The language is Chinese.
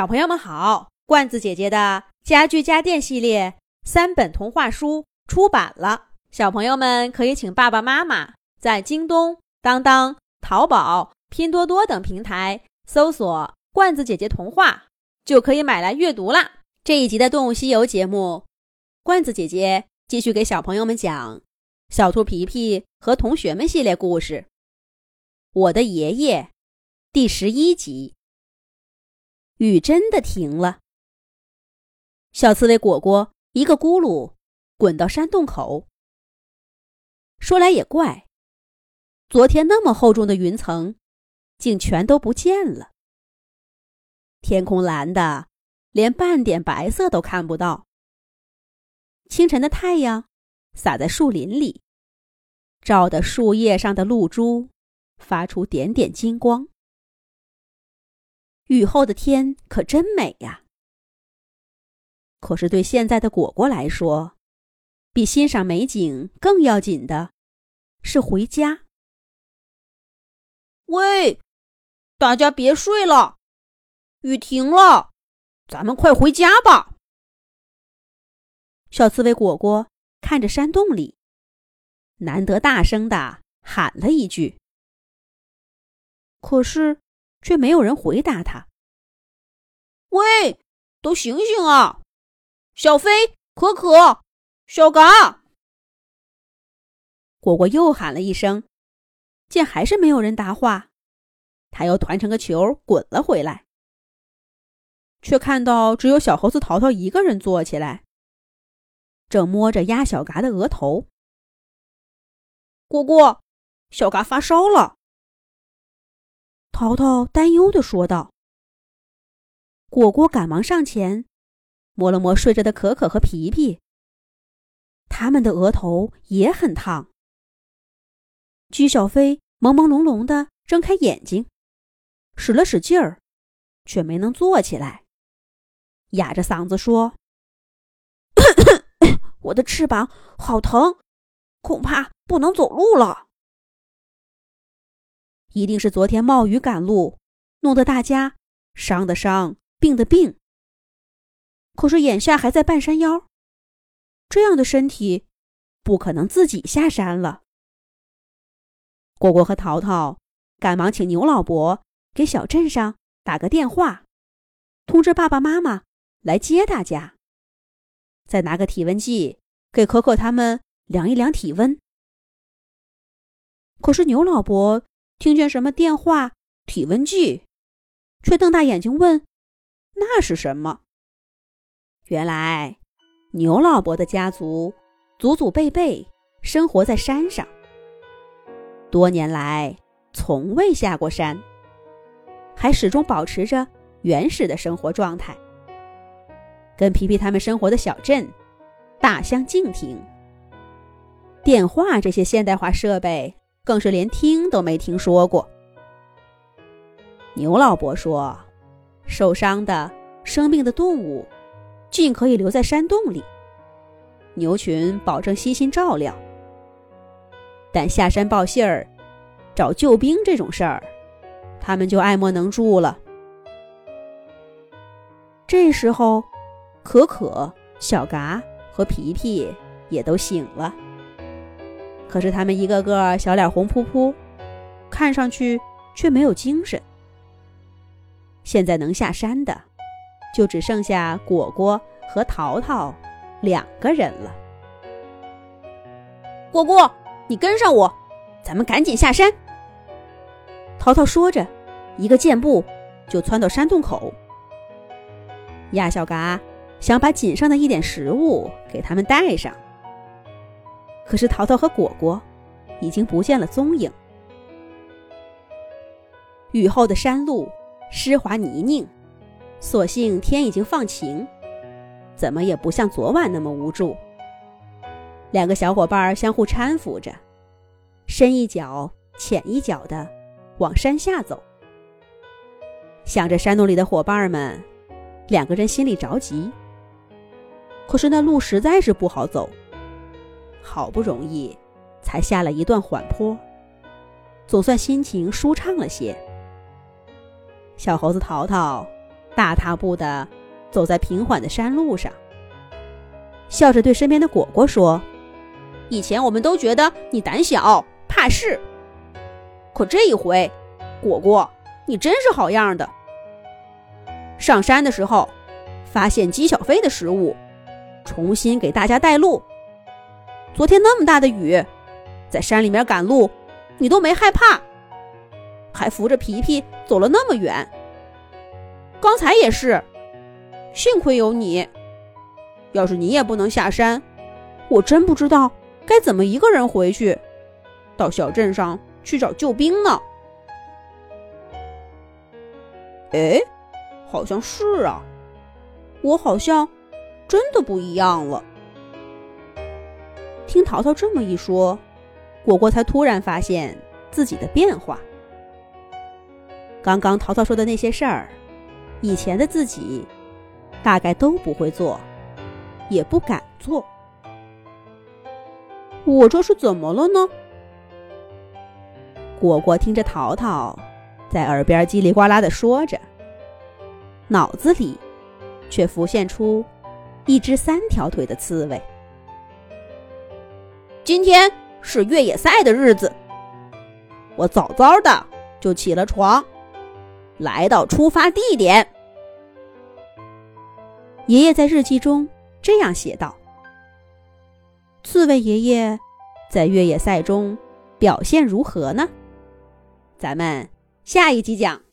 小朋友们好，罐子姐姐的家居家电系列3本童话书出版了，小朋友们可以请爸爸妈妈在京东、当当、淘宝、拼多多等平台搜索罐子姐姐童话，就可以买来阅读啦。这一集的动物西游节目，罐子姐姐继续给小朋友们讲小兔皮皮和同学们系列故事，我的爷爷第11集。雨真的停了，小刺猬果果一个咕噜滚到山洞口。说来也怪，昨天那么厚重的云层竟全都不见了，天空蓝的连半点白色都看不到。清晨的太阳洒在树林里，照得树叶上的露珠发出点点金光。雨后的天可真美呀！可是对现在的果果来说，比欣赏美景更要紧的是回家。 喂，大家别睡了，雨停了，咱们快回家吧。 小刺猬果果看着山洞里，难得大声地喊了一句，可是却没有人回答他。 喂，都醒醒啊！小飞、可可、小嘎！ 果果又喊了一声，见还是没有人答话，他又团成个球滚了回来，却看到只有小猴子淘淘一个人坐起来，正摸着鸭小嘎的额头。 果果，小嘎发烧了。 淘淘担忧地说道。果果赶忙上前，摸了摸睡着的可可和皮皮，他们的额头也很烫。居小飞朦朦胧胧地睁开眼睛，使了使劲儿，却没能坐起来，哑着嗓子说： 我的翅膀好疼，恐怕不能走路了。 一定是昨天冒雨赶路，弄得大家伤的伤，病的病。可是眼下还在半山腰，这样的身体不可能自己下山了。果果和淘淘赶忙请牛老伯给小镇上打个电话，通知爸爸妈妈来接大家，再拿个体温计给可可他们量一量体温。可是牛老伯听见什么电话、体温计，却瞪大眼睛问：那是什么？原来牛老伯的家族祖祖辈辈生活在山上，多年来从未下过山，还始终保持着原始的生活状态，跟皮皮他们生活的小镇大相径庭。电话这些现代化设备更是连听都没听说过。牛老伯说，受伤的、生病的动物尽可以留在山洞里，牛群保证悉心照料。但下山报信儿、找救兵这种事儿，他们就爱莫能助了。这时候，可可、小嘎和皮皮也都醒了，可是他们一个个小脸红扑扑，看上去却没有精神。现在能下山的就只剩下果果和淘淘2个人了。 果果，你跟上我，咱们赶紧下山。 淘淘说着，一个箭步就窜到山洞口。鸭小嘎想把仅剩的一点食物给他们带上，可是淘淘和果果已经不见了踪影。雨后的山路湿滑泥泞，所幸天已经放晴，怎么也不像昨晚那么无助。2个小伙伴相互搀扶着，深一脚浅一脚的往山下走。想着山洞里的伙伴们，2个人心里着急。可是那路实在是不好走，好不容易才下了一段缓坡，总算心情舒畅了些。小猴子淘淘大踏步地走在平缓的山路上，笑着对身边的果果说： 以前我们都觉得你胆小怕事，可这一回，果果，你真是好样的。上山的时候发现姬小飞的食物，重新给大家带路。昨天那么大的雨，在山里面赶路，你都没害怕，还扶着皮皮走了那么远。刚才也是，幸亏有你，要是你也不能下山，我真不知道该怎么一个人回去，到小镇上去找救兵呢。哎，好像是啊，我好像真的不一样了。听淘淘这么一说，果果才突然发现自己的变化。刚刚淘淘说的那些事儿，以前的自己大概都不会做，也不敢做。我这是怎么了呢？果果听着淘淘在耳边叽里呱啦地说着，脑子里却浮现出一只3条腿的刺猬。今天是越野赛的日子，我早早的就起了床，来到出发地点。爷爷在日记中这样写道。刺猬爷爷在越野赛中表现如何呢？咱们下一集讲。